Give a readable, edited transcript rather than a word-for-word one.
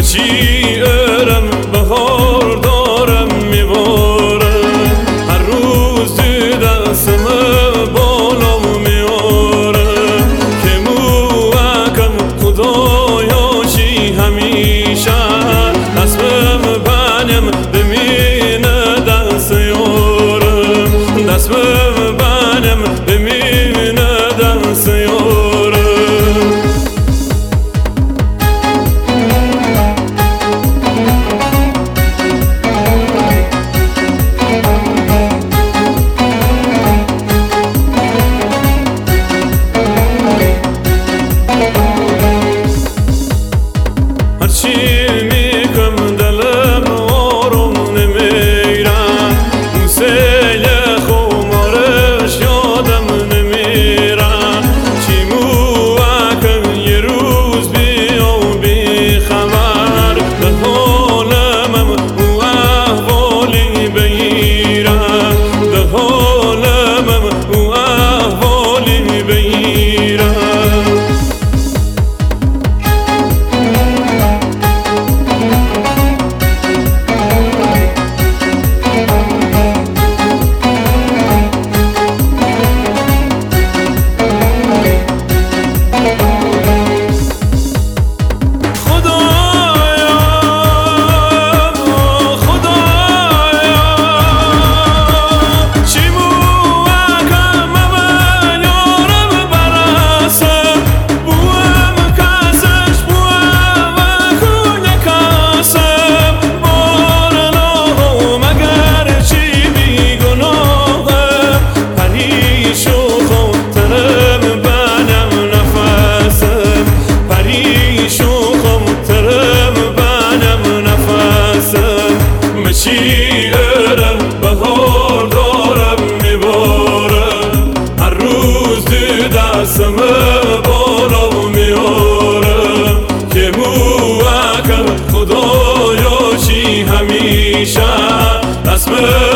مشیعرم بهار دارم میبارم، هر روز دستم بالا میارم که موکم خدایاشی همیشه دستم بنیم بمینه دست یارم، دستم بنیم بمینه دست یارم. هرچی میکنم دلم آروم نمیرم، اون سیل خمارش یادم نمیرم، چی موکم یه روز بیا بی خبر به حالم او احوالی بگیرم، به حالم او احوالی بگیرم. مشیعرم بهار دارم میبارم، هر روز دستم بالا میارم که موکم خدایاشی همیشه دستم